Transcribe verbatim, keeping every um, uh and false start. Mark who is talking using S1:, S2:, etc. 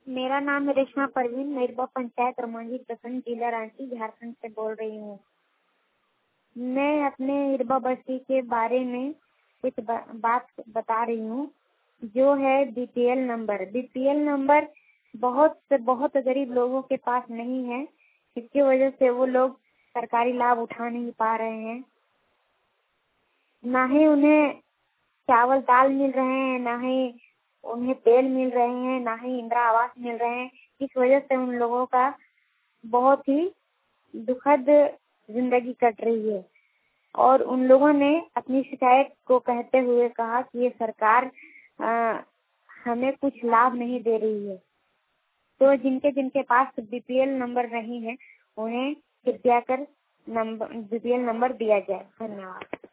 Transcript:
S1: मेरा नाम है रेशमा परवीन। मेरबा पंचायत रमंगी प्रखंड जिला रांची झारखंड से बोल रही हूँ। मैं अपने हिरबा बस्ती के बारे में कुछ बा, बात बता रही हूँ, जो है बीपीएल नंबर। बीपीएल नंबर बहुत से बहुत गरीब लोगों के पास नहीं है, इसकी वजह से वो लोग सरकारी लाभ उठा नहीं पा रहे हैं। ना ही उन्हें चावल दाल मिल रहे हैं, ना ही उन्हें तेल मिल रहे हैं, ना ही इंदिरा आवास मिल रहे हैं। इस वजह से उन लोगों का बहुत ही दुखद जिंदगी कट रही है और उन लोगों ने अपनी शिकायत को कहते हुए कहा कि ये सरकार आ, हमें कुछ लाभ नहीं दे रही है। तो जिनके जिनके पास बीपीएल नंबर नहीं है, उन्हें कृपया कर नंबर बीपीएल नंबर दिया जाए। धन्यवाद।